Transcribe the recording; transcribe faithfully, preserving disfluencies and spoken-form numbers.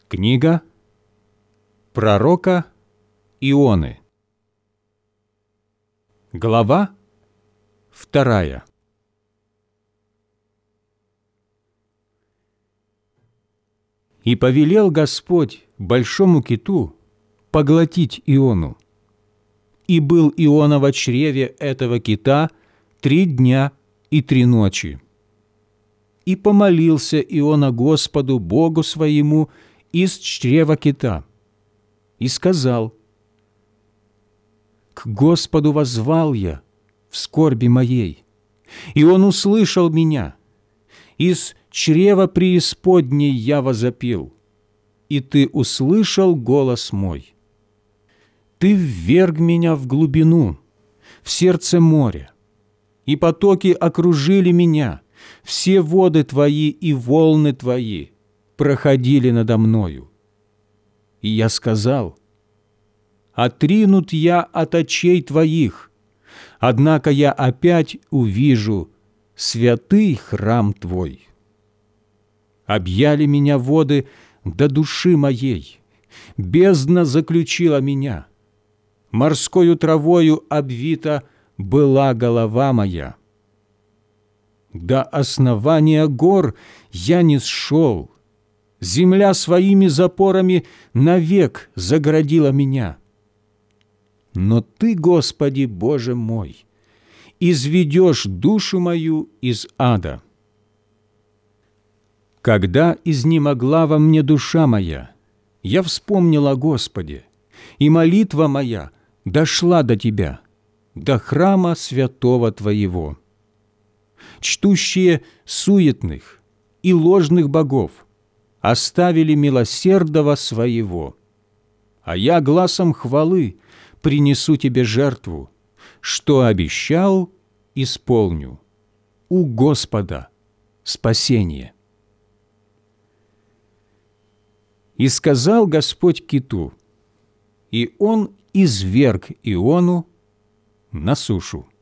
Книга пророка Ионы. Глава вторая. «И повелел Господь большому киту поглотить Иону. И был Иона во чреве этого кита три дня и три ночи. И помолился Иона Господу Богу своему из чрева кита, и сказал: «К Господу воззвал я в скорби моей, и Он услышал меня. Из чрева преисподней я возопил, и Ты услышал голос мой. Ты вверг меня в глубину, в сердце моря, и потоки окружили меня, все воды Твои и волны Твои проходили надо мною. И я сказал: отринут я от очей Твоих, однако я опять увижу святый храм Твой. Объяли меня воды до души моей, бездна заключила меня, морскою травою обвита была голова моя. До основания гор я не сшел, земля своими запорами навек заградила меня. Но Ты, Господи, Боже мой, изведешь душу мою из ада. Когда изнемогла во мне душа моя, я вспомнил о Господе, и молитва моя дошла до Тебя, до храма святого Твоего. Чтущие суетных и ложных богов оставили милосердного своего, а я гласом хвалы принесу Тебе жертву, что обещал, исполню. У Господа спасение». И сказал Господь киту, и он изверг Иону на сушу.